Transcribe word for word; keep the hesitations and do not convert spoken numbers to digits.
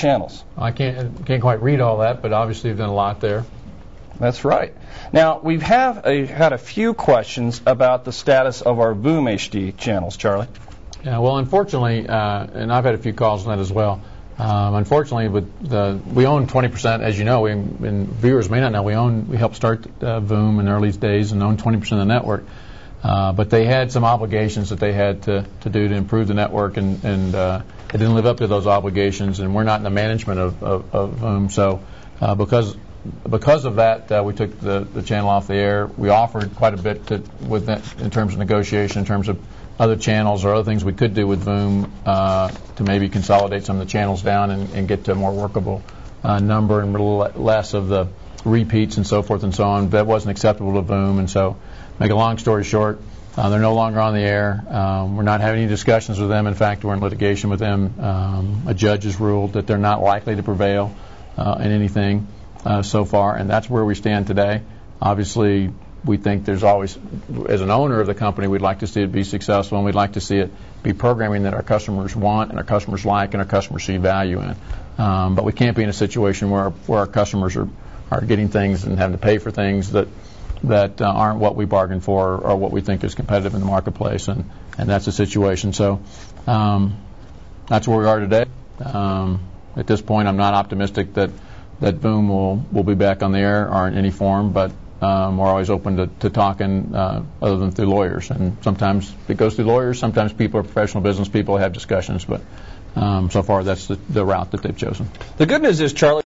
channels. I can't can't quite read all that, but obviously you've done a lot there. That's right. Now, we have a, had a few questions about the status of our Voom H D channels, Charlie. Yeah, well, unfortunately, uh, and I've had a few calls on that as well. Um, unfortunately, with the, we own twenty percent, as you know, we, and viewers may not know, we own we helped start uh, Voom in the early days and own twenty percent of the network. Uh, but they had some obligations that they had to, to do to improve the network, and, and uh, they didn't live up to those obligations, and we're not in the management of, of, of Voom. So uh, because because of that, uh, we took the, the channel off the air. We offered quite a bit to, with that, in terms of negotiation, in terms of other channels or other things we could do with Voom uh, to maybe consolidate some of the channels down and, and get to a more workable uh, number and a little less of the repeats and so forth and so on. That wasn't acceptable to Voom, and so make a long story short, uh, they're no longer on the air. Um, we're not having any discussions with them. In fact, we're in litigation with them. Um, a judge has ruled that they're not likely to prevail uh, in anything uh, so far, and that's where we stand today. Obviously, we think there's always, as an owner of the company, we'd like to see it be successful, and we'd like to see it be programming that our customers want and our customers like and our customers see value in. Um, but we can't be in a situation where where our customers are, are getting things and having to pay for things that that uh, aren't what we bargained for or what we think is competitive in the marketplace, and, and that's the situation. So um, that's where we are today. Um, at this point, I'm not optimistic that, that Voom will, will be back on the air or in any form, but um, we're always open to, to talking uh, other than through lawyers. And sometimes it goes through lawyers, sometimes people are professional business people have discussions, but um, so far that's the, the route that they've chosen. The good news is, Charlie,